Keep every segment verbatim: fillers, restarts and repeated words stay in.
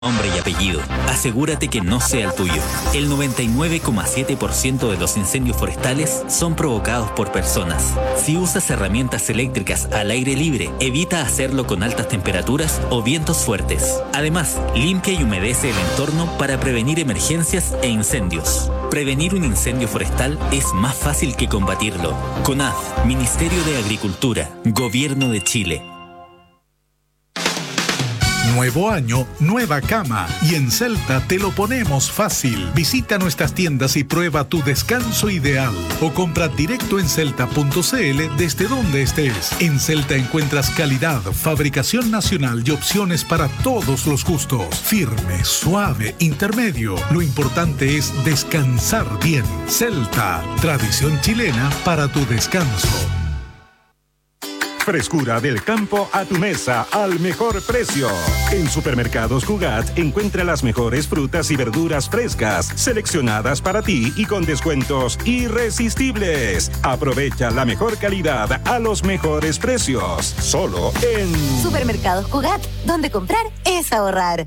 Nombre y apellido. Asegúrate que no sea el tuyo. El noventa y nueve coma siete por ciento de los incendios forestales son provocados por personas. Si usas herramientas eléctricas al aire libre, evita hacerlo con altas temperaturas o vientos fuertes. Además, limpia y humedece el entorno para prevenir emergencias e incendios. Prevenir un incendio forestal es más fácil que combatirlo. CONAF, Ministerio de Agricultura, Gobierno de Chile. Nuevo año, nueva cama. Y en Celta te lo ponemos fácil. Visita nuestras tiendas y prueba tu descanso ideal. O compra directo en celta punto c l desde donde estés. En Celta encuentras calidad, fabricación nacional y opciones para todos los gustos. Firme, suave, intermedio. Lo importante es descansar bien. Celta, tradición chilena para tu descanso. Frescura del campo a tu mesa al mejor precio. En Supermercados Cugat encuentra las mejores frutas y verduras frescas, seleccionadas para ti y con descuentos irresistibles. Aprovecha la mejor calidad a los mejores precios. Solo en Supermercados Cugat, donde comprar es ahorrar.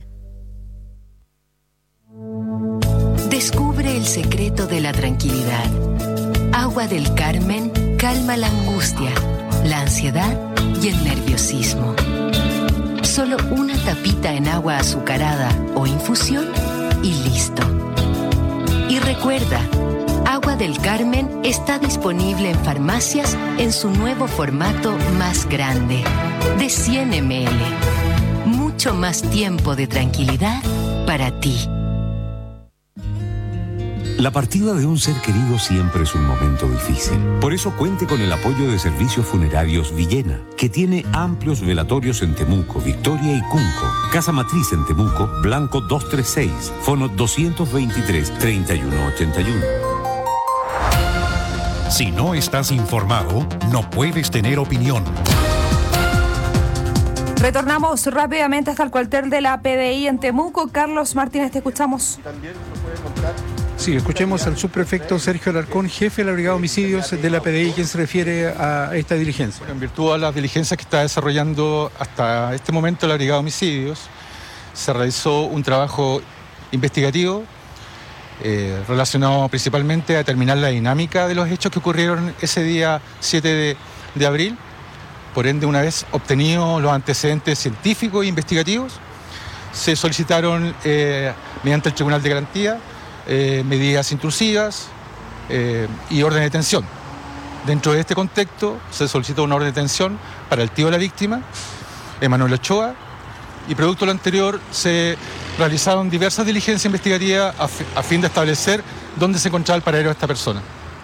Descubre el secreto de la tranquilidad. Agua del Carmen calma la angustia, la ansiedad y el nerviosismo. Solo una tapita en agua azucarada o infusión y listo. Y recuerda, Agua del Carmen está disponible en farmacias en su nuevo formato más grande, de cien mililitros. Mucho más tiempo de tranquilidad para ti. La partida de un ser querido siempre es un momento difícil. Por eso cuente con el apoyo de Servicios Funerarios Villena, que tiene amplios velatorios en Temuco, Victoria y Cunco. Casa Matriz en Temuco, Blanco doscientos treinta y seis, fono doscientos veintitrés, treinta y uno ochenta y uno. Si no estás informado, no puedes tener opinión. Retornamos rápidamente hasta el cuartel de la P D I en Temuco. Carlos Martínez, te escuchamos. También nos puede contar. Sí, escuchemos al subprefecto Sergio Alarcón, jefe de la Brigada de Homicidios de la P D I, quien se refiere a esta diligencia. Bueno, en virtud de las diligencias que está desarrollando hasta este momento la Brigada de Homicidios, se realizó un trabajo investigativo eh, relacionado principalmente a determinar la dinámica de los hechos que ocurrieron ese día siete de abril. Por ende, una vez obtenidos los antecedentes científicos e investigativos, se solicitaron eh, mediante el Tribunal de Garantía eh, medidas intrusivas eh, y orden de detención. Dentro de este contexto se solicitó una orden de detención para el tío de la víctima, Emanuel Ochoa, y producto de lo anterior se realizaron diversas diligencias investigativas a, fi- a fin de establecer dónde se encontraba el paradero de esta persona.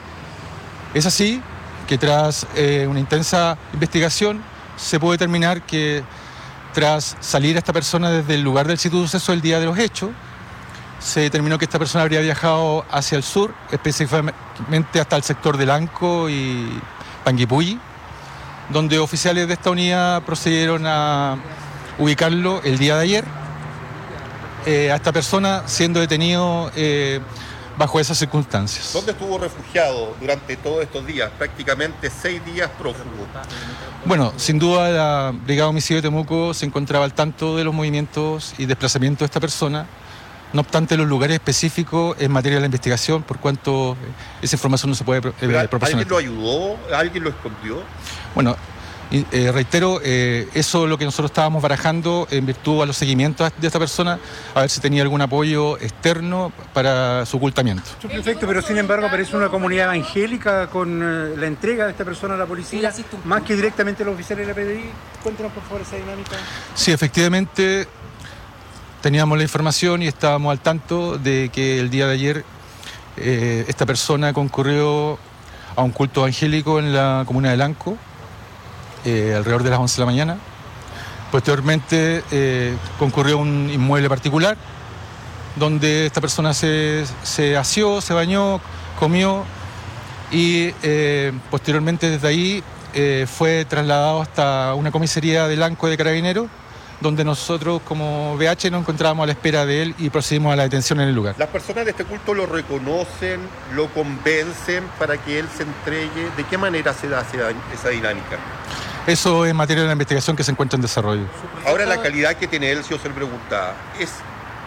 Es así que tras eh, una intensa investigación se pudo determinar que tras salir esta persona desde el lugar del sitio de suceso el día de los hechos, se determinó que esta persona habría viajado hacia el sur, específicamente hasta el sector de Lanco y Panguipulli, donde oficiales de esta unidad procedieron a ubicarlo el día de ayer, eh, a esta persona siendo detenido eh, bajo esas circunstancias. ¿Dónde estuvo refugiado durante todos estos días? Prácticamente seis días prófugo. Bueno, sin duda la Brigada de Homicidio de Temuco se encontraba al tanto de los movimientos y desplazamientos de esta persona. No obstante, los lugares específicos en materia de la investigación, por cuanto esa información no se puede eh, proporcionar. ¿Alguien lo ayudó? ¿Alguien lo escondió? Bueno, y, eh, reitero, eh, eso es lo que nosotros estábamos barajando en virtud a los seguimientos de esta persona, a ver si tenía algún apoyo externo para su ocultamiento. Perfecto, pero sin embargo aparece una comunidad evangélica con eh, la entrega de esta persona a la policía, más que directamente a los oficiales de la P D I. Cuéntanos por favor esa dinámica. Sí, efectivamente teníamos la información y estábamos al tanto de que el día de ayer eh, esta persona concurrió a un culto evangélico en la comuna de Lanco, Eh, alrededor de las once de la mañana. Posteriormente eh, concurrió a un inmueble particular donde esta persona se, se aseó, se bañó, comió y eh, posteriormente desde ahí eh, fue trasladado hasta una comisaría de Lanco de Carabineros, donde nosotros como B H nos encontrábamos a la espera de él y procedimos a la detención en el lugar. ¿Las personas de este culto lo reconocen, lo convencen para que él se entregue? ¿De qué manera se da esa dinámica? Eso es materia de la investigación que se encuentra en desarrollo. Ahora, la calidad que tiene él, si yo se le pregunta, ¿es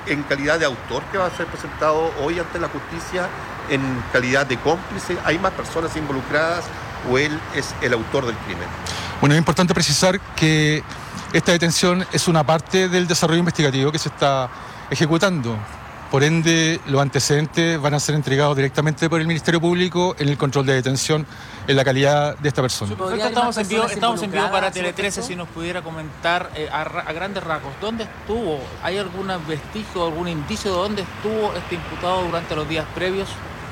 en calidad de autor que va a ser presentado hoy ante la justicia, en calidad de cómplice? ¿Hay más personas involucradas o él es el autor del crimen? Bueno, es importante precisar que esta detención es una parte del desarrollo investigativo que se está ejecutando. Por ende, los antecedentes van a ser entregados directamente por el Ministerio Público en el control de detención en la calidad de esta persona. Estamos en vivo, estamos en vivo para Tele trece, si nos pudiera comentar eh, a, a grandes rasgos, ¿dónde estuvo? ¿Hay algún vestigio, algún indicio de dónde estuvo este imputado durante los días previos?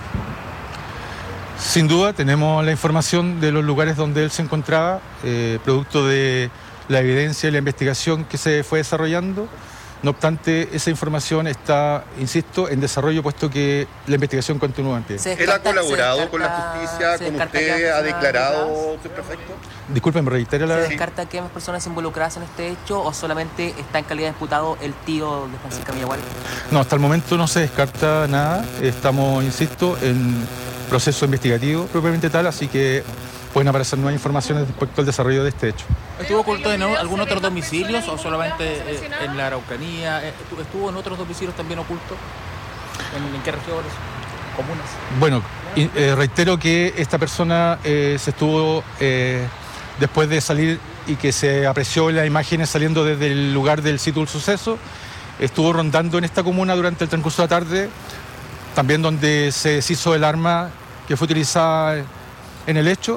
Sin duda, tenemos la información de los lugares donde él se encontraba, eh, producto de la evidencia y la investigación que se fue desarrollando. No obstante, esa información está, insisto, en desarrollo, puesto que la investigación continúa en pie. ¿Él ha colaborado con la justicia, con usted, ha declarado su prefecto? Disculpen, reitera la... ¿Se descarta que hay más personas involucradas en este hecho o solamente está en calidad de imputado el tío de Francisca Villagual? No, hasta el momento no se descarta nada. Estamos, insisto, en proceso investigativo propiamente tal, así que pueden aparecer nuevas informaciones respecto al desarrollo de este hecho. ¿Estuvo oculto en algún otro domicilio o solamente eh, en la Araucanía? ¿Estuvo en otros domicilios también oculto? ¿En, en qué regiones? ¿Comunas? Bueno, eh, reitero que esta persona eh, se estuvo, eh, después de salir y que se apreció las imágenes saliendo desde el lugar del sitio del suceso, estuvo rondando en esta comuna durante el transcurso de la tarde, también donde se deshizo el arma que fue utilizada en el hecho,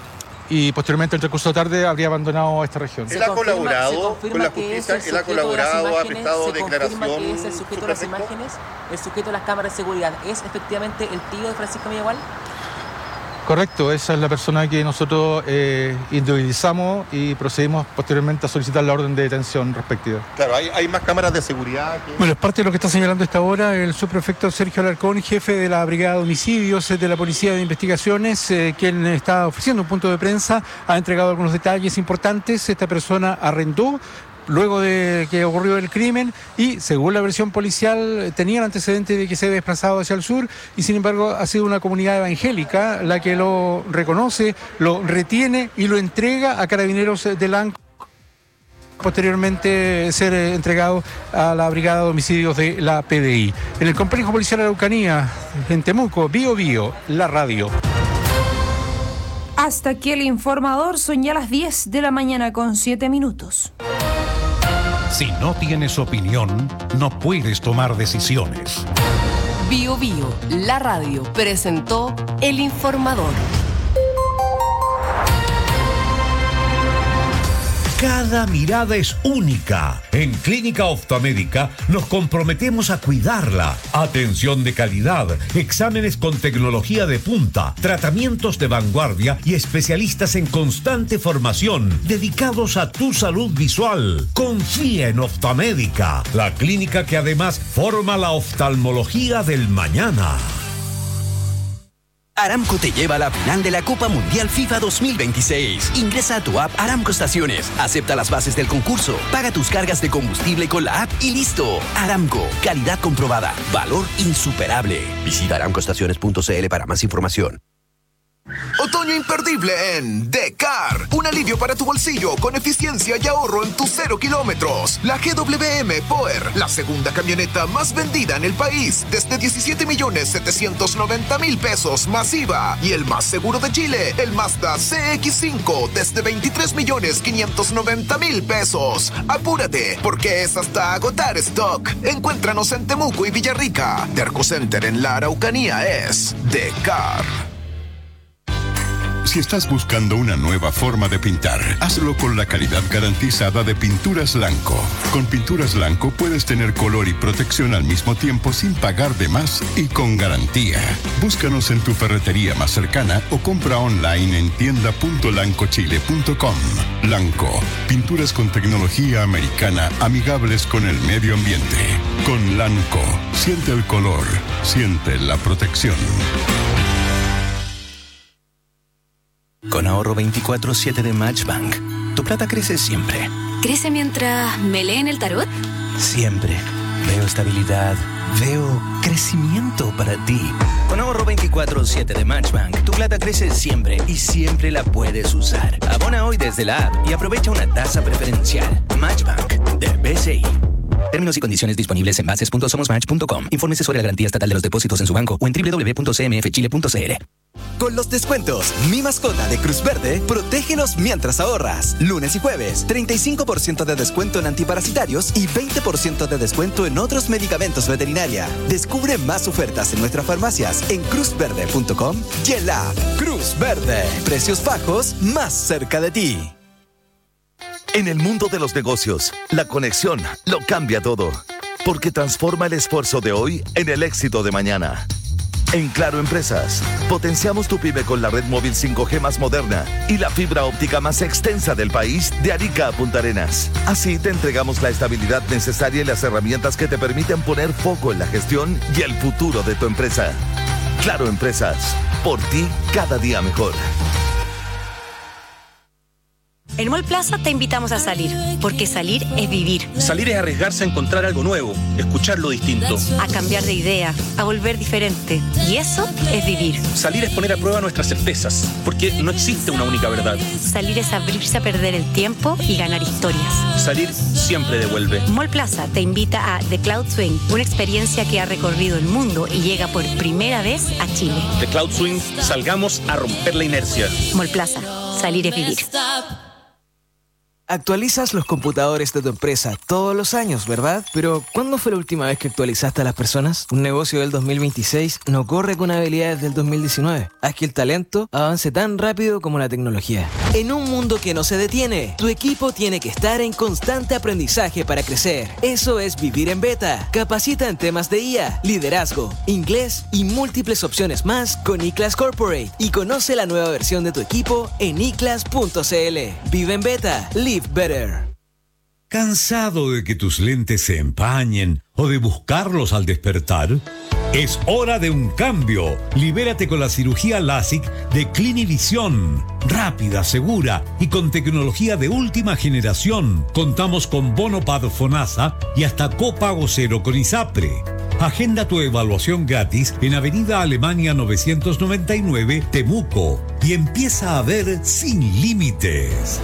y posteriormente en el transcurso de la tarde habría abandonado esta región. ¿Él ha colaborado con la justicia? ¿Él ha colaborado, ha prestado declaración? ¿Se confirma que es el sujeto de las imágenes, el sujeto de las cámaras de seguridad, es efectivamente el tío de Francisco Villagual? Correcto, esa es la persona que nosotros eh, individualizamos y procedimos posteriormente a solicitar la orden de detención respectiva. Claro, hay, hay más cámaras de seguridad. Que... Bueno, es parte de lo que está señalando esta hora el subprefecto Sergio Alarcón, jefe de la Brigada de Homicidios de la Policía de Investigaciones, eh, quien está ofreciendo un punto de prensa, ha entregado algunos detalles importantes. Esta persona arrendó luego de que ocurrió el crimen y, según la versión policial, tenía el antecedente de que se había desplazado hacia el sur y, sin embargo, ha sido una comunidad evangélica la que lo reconoce, lo retiene y lo entrega a carabineros de Lanco, posteriormente ser entregado a la Brigada de Homicidios de la P D I. En el complejo policial Araucanía, en Temuco, Bio Bio, la radio. Hasta aquí el informador, son ya las diez de la mañana con siete minutos. Si no tienes opinión, no puedes tomar decisiones. Bio Bio, la radio, presentó El Informador. Cada mirada es única. En Clínica Oftalmédica nos comprometemos a cuidarla. Atención de calidad, exámenes con tecnología de punta, tratamientos de vanguardia y especialistas en constante formación dedicados a tu salud visual. Confía en Oftalmédica, la clínica que además forma la oftalmología del mañana. Aramco te lleva a la final de la Copa Mundial FIFA dos mil veintiséis. Ingresa a tu app Aramco Estaciones, acepta las bases del concurso, paga tus cargas de combustible con la app y listo. Aramco, calidad comprobada, valor insuperable. Visita aramco estaciones punto c l para más información. Otoño imperdible en Decar. Un alivio para tu bolsillo con eficiencia y ahorro en tus cero kilómetros. La G W M Power, la segunda camioneta más vendida en el país, desde diecisiete millones setecientos noventa mil pesos masiva. Y el más seguro de Chile, el Mazda C X cinco, desde veintitrés millones quinientos noventa mil pesos. Apúrate, porque es hasta agotar stock. Encuéntranos en Temuco y Villarrica. Derco Center en la Araucanía es Decar. Si estás buscando una nueva forma de pintar, hazlo con la calidad garantizada de Pinturas Lanco. Con Pinturas Lanco puedes tener color y protección al mismo tiempo sin pagar de más y con garantía. Búscanos en tu ferretería más cercana o compra online en tienda punto lanco chile punto com. Lanco, pinturas con tecnología americana amigables con el medio ambiente. Con Lanco, siente el color, siente la protección. Con ahorro veinticuatro siete de Matchbank, tu plata crece siempre. ¿Crece mientras me leen el tarot? Siempre. Veo estabilidad, veo crecimiento para ti. Con ahorro veinticuatro siete de Matchbank, tu plata crece siempre y siempre la puedes usar. Abona hoy desde la app y aprovecha una tasa preferencial. Matchbank, de B C I. Términos y condiciones disponibles en bases punto somosmatch punto com. Infórmese sobre la garantía estatal de los depósitos en su banco o en doble u doble u doble u punto c m f chile punto c l. Con los descuentos Mi Mascota de Cruz Verde, protégelos mientras ahorras. Lunes y jueves, treinta y cinco por ciento de descuento en antiparasitarios y veinte por ciento de descuento en otros medicamentos veterinaria. Descubre más ofertas en nuestras farmacias en cruz verde punto com y en la app Cruz Verde. Precios bajos más cerca de ti. En el mundo de los negocios, la conexión lo cambia todo, porque transforma el esfuerzo de hoy en el éxito de mañana. En Claro Empresas, potenciamos tu pyme con la red móvil cinco G más moderna y la fibra óptica más extensa del país de Arica a Punta Arenas. Así te entregamos la estabilidad necesaria y las herramientas que te permiten poner foco en la gestión y el futuro de tu empresa. Claro Empresas, por ti cada día mejor. En Mall Plaza te invitamos a salir, porque salir es vivir. Salir es arriesgarse a encontrar algo nuevo, escuchar lo distinto. A cambiar de idea, a volver diferente. Y eso es vivir. Salir es poner a prueba nuestras certezas, porque no existe una única verdad. Salir es abrirse a perder el tiempo y ganar historias. Salir siempre devuelve. Mall Plaza te invita a The Cloud Swing, una experiencia que ha recorrido el mundo y llega por primera vez a Chile. The Cloud Swing, salgamos a romper la inercia. Mall Plaza, salir es vivir. Actualizas los computadores de tu empresa todos los años, ¿verdad? Pero, ¿cuándo fue la última vez que actualizaste a las personas? Un negocio del dos mil veintiséis no corre con habilidades del dos mil diecinueve. Haz que el talento avance tan rápido como la tecnología. En un mundo que no se detiene, tu equipo tiene que estar en constante aprendizaje para crecer. Eso es vivir en beta. Capacita en temas de I A, liderazgo, inglés y múltiples opciones más con iClass Corporate. Y conoce la nueva versión de tu equipo en i class punto c l. Vive en beta. Live better. ¿Cansado de que tus lentes se empañen o de buscarlos al despertar? Es hora de un cambio. Libérate con la cirugía LASIK de Clinivision. Rápida, segura y con tecnología de última generación. Contamos con Bonopad Fonasa y hasta copago cero con ISAPRE. Agenda tu evaluación gratis en Avenida Alemania novecientos noventa y nueve, Temuco, y empieza a ver sin límites.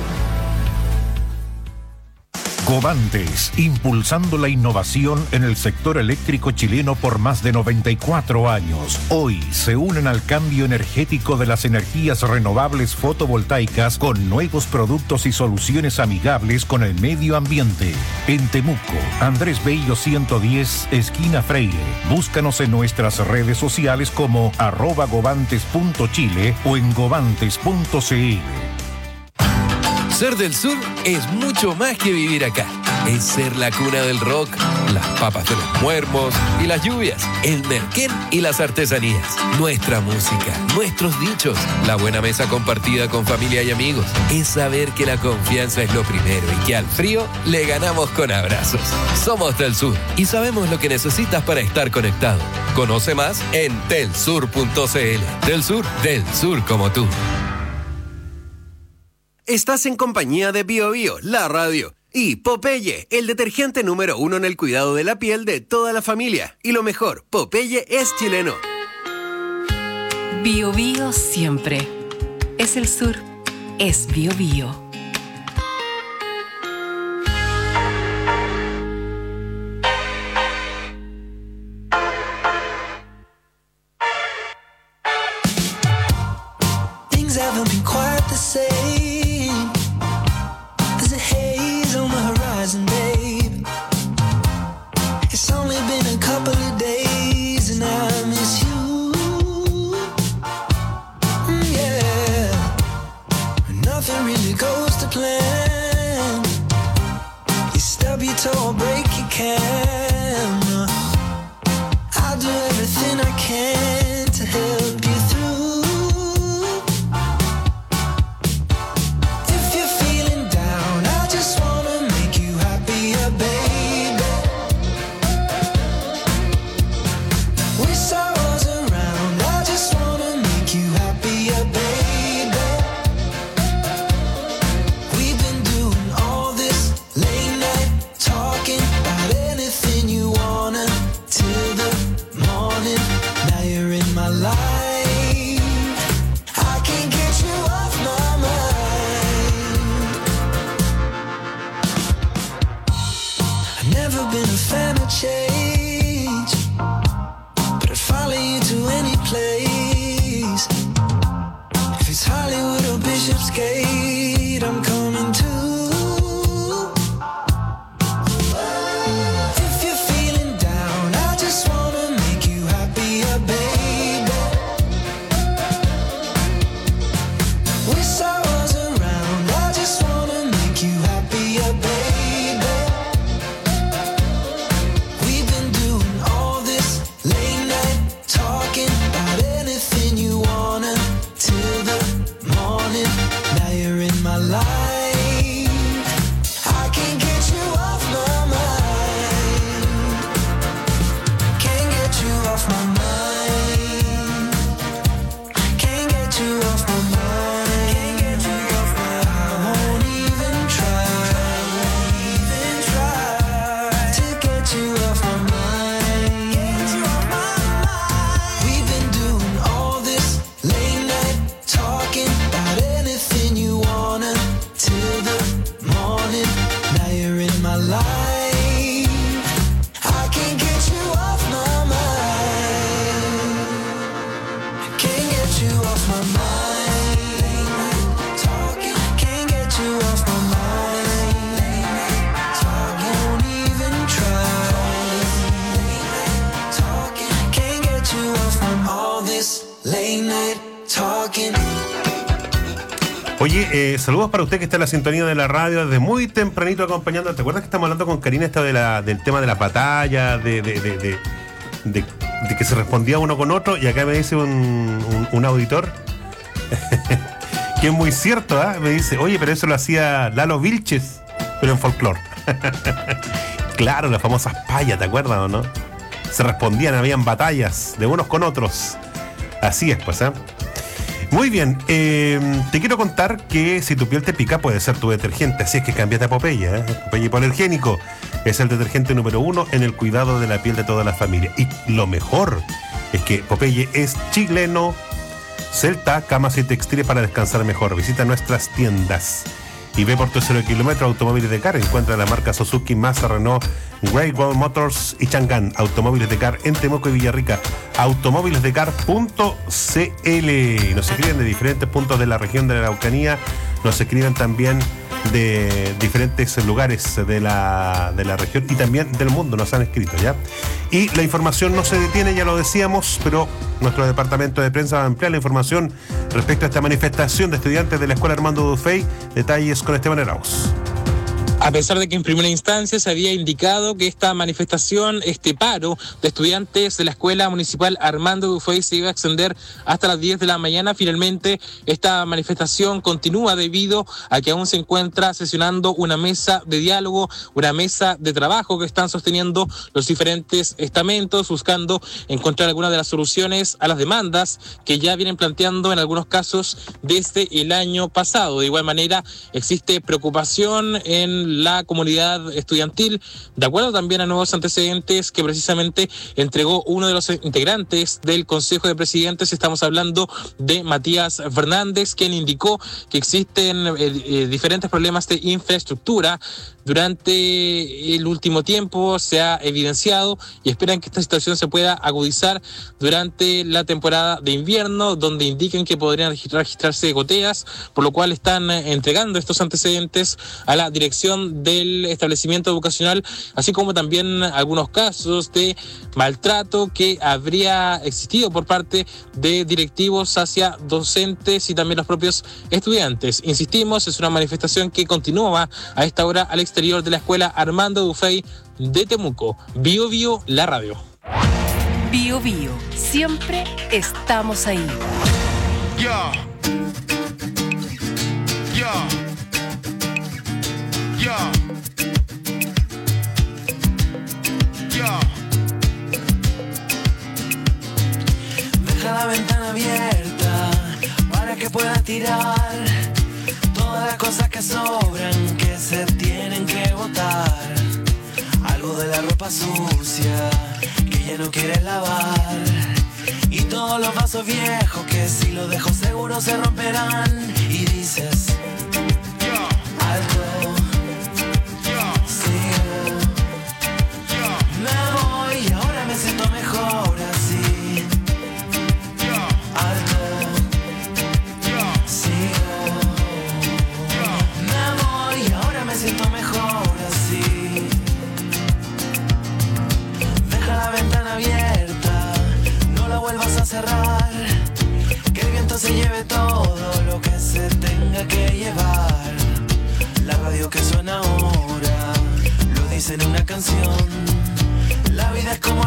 Covantes, impulsando la innovación en el sector eléctrico chileno por más de noventa y cuatro años. Hoy se unen al cambio energético de las energías renovables fotovoltaicas con nuevos productos y soluciones amigables con el medio ambiente. En Temuco, Andrés Bello ciento diez, esquina Freire. Búscanos en nuestras redes sociales como arroba govantes punto chile o en govantes punto c l. Ser del sur es mucho más que vivir acá. Es ser la cuna del rock, las papas de los muermos y las lluvias, el merquén y las artesanías, nuestra música, nuestros dichos, la buena mesa compartida con familia y amigos. Es saber que la confianza es lo primero y que al frío le ganamos con abrazos. Somos del sur y sabemos lo que necesitas para estar conectado. Conoce más en telsur punto c l. Del sur, del sur como tú. Estás en compañía de Bio Bio, la radio, y Popeye, el detergente número uno en el cuidado de la piel de toda la familia. Y lo mejor, Popeye es chileno. Bio Bio siempre. Es el sur. Es Bio Bio. Things haven't been quite the same. There's a haze on the horizon, babe. It's only been a couple of days and I miss you. Mm, yeah. Nothing really goes to plan. You stub your toe or break your can. I'll do everything I can to help you through. gate, I'm coming to. If you're feeling down, I just wanna make you happier, baby. Wish I was around, I just wanna make you happier, baby. We've been doing all this late night talking about anything you wanna till the morning. Now you're in my life. I can't get you off my mind. Can't get you off my mind. Can't get you off my mind. Can't get you off my mind. I won't even try, even try to get you off my mind. Get you off my mind. We've been doing all this late night talking about anything you wanna till the morning. Now you're in my life. I can't get you off my mind. Can't get you off my mind. Late night talking. Can't get you off my mind. Late night talking. Won't even try. Late night talking. Can't get you off from all this late night talking. Oye, eh, saludos para usted que está en la sintonía de la radio desde muy tempranito acompañando. ¿Te acuerdas que estamos hablando con Karina esto de la, del tema de la batalla, de, de, de, de, de, de que se respondía uno con otro? Y acá me dice un, un, un auditor que es muy cierto, ¿eh? Me dice, oye, pero eso lo hacía Lalo Vilches, pero en folclore. Claro, las famosas payas, ¿te acuerdas o no? Se respondían, habían batallas de unos con otros. Así es, pues, ¿eh? Muy bien, eh, te quiero contar que si tu piel te pica puede ser tu detergente, así es que cámbiate a Popeye, ¿eh? Popeye Hipoalergénico es el detergente número uno en el cuidado de la piel de toda la familia. Y lo mejor es que Popeye es chileno. Celta, camas y textiles para descansar mejor. Visita nuestras tiendas y ve por tu cero kilómetro Automóviles de Car. Encuentra la marca Suzuki, Mazda, Renault, Great Wall Motors y Chang'an. Automóviles de Car en Temuco y Villarrica. automóviles de car punto c l. Nos escriben de diferentes puntos de la región de la Araucanía. Nos escriben también de diferentes lugares de la, de la región y también del mundo. Nos han escrito, ¿ya? Y la información no se detiene, ya lo decíamos, pero nuestro departamento de prensa va a ampliar la información respecto a esta manifestación de estudiantes de la Escuela Armando Dufey. Detalles con Esteban Arauz. A pesar de que en primera instancia se había indicado que esta manifestación, este paro de estudiantes de la Escuela Municipal Armando Dufey se iba a extender hasta las diez de la mañana, finalmente esta manifestación continúa debido a que aún se encuentra sesionando una mesa de diálogo, una mesa de trabajo que están sosteniendo los diferentes estamentos, buscando encontrar algunas de las soluciones a las demandas que ya vienen planteando en algunos casos desde el año pasado. De igual manera, existe preocupación en la comunidad estudiantil, de acuerdo también a nuevos antecedentes que precisamente entregó uno de los integrantes del Consejo de Presidentes. Estamos hablando de Matías Fernández, quien indicó que existen eh, eh, diferentes problemas de infraestructura. Durante el último tiempo se ha evidenciado y esperan que esta situación se pueda agudizar durante la temporada de invierno, donde indican que podrían registrarse goteas, por lo cual están entregando estos antecedentes a la dirección del establecimiento educacional, así como también algunos casos de maltrato que habría existido por parte de directivos hacia docentes y también los propios estudiantes. Insistimos, es una manifestación que continúa a esta hora al exterior de la Escuela Armando Dufey de Temuco. Bio Bio, la radio. Bio Bio, siempre estamos ahí. Yeah. Yeah. Yeah. Yeah. Deja la ventana abierta para que puedas tirar todas las cosas que sobran, que se tienen que botar. Algo de la ropa sucia que ya no quieres lavar. Y todos los vasos viejos que si los dejo seguro se romperán. Y dices, alto, sigo, me voy y ahora me siento mejor así. Alto, sigo, cerrar. Que el viento se lleve todo lo que se tenga que llevar. La radio que suena ahora lo dice en una canción. La vida es como